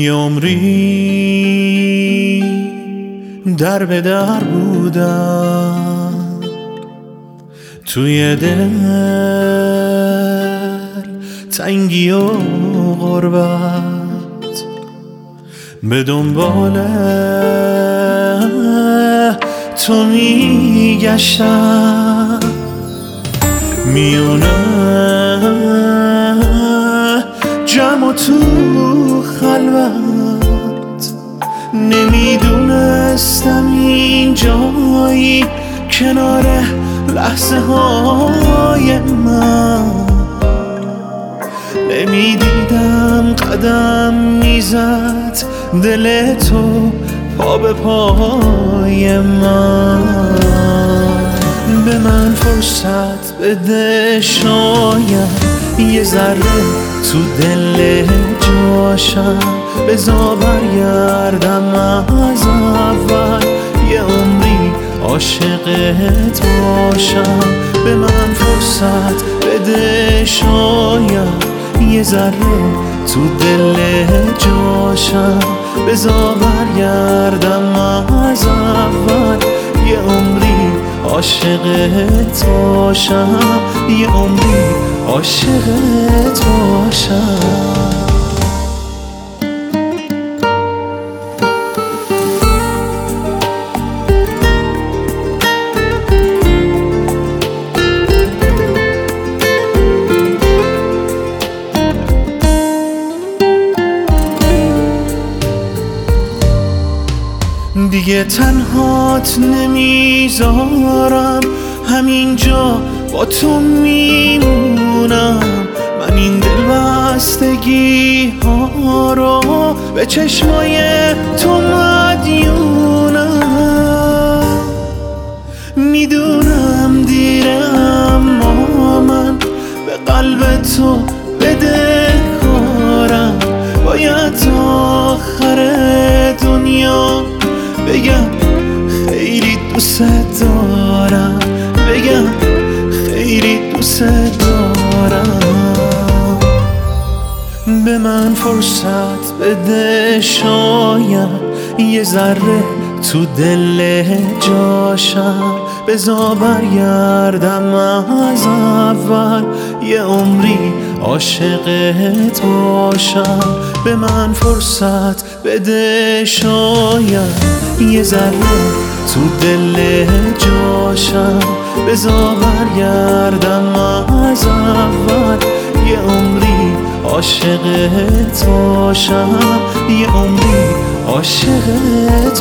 یه عمری در به در بودم توی دل تنگی و غربت، به دنبال تو میگشتم میونه جمع و تو خلوت. نمیدونستم این جایی کنار لحظه های من، نمیدیدم قدم میزد دل تو پا به پای من. به من فرصت بده شاید یه ذره تو دل جاشم، بذار برگردم از اول یه عمری عاشقت باشم. به من فرصت بده شاید یه ذره تو دل جاشم، بذار برگردم از اول یه عمری عاشقت باشم، یه عمری عاشقت باشم. دیگه تنهات نمیذارم، همینجا با تو میمونم. من این دلبستگی ها رو به چشمای تو مدیونم. میدونم دیره اما من به قلب تو بدهکارم. باید تا آخر دنیا بگم خیلی دوست دارم، بگم خیلی دوست دارم. به من فرصت بده شاید یه ذره تو دل جاشم، بذار برگردم از اول یه عمری عاشقت باشم. به من فرصت بده شاید یه ذره تو دل جاشم، بذار برگردم از اول یه عمری عاشقت باشم، یه عمری عاشقت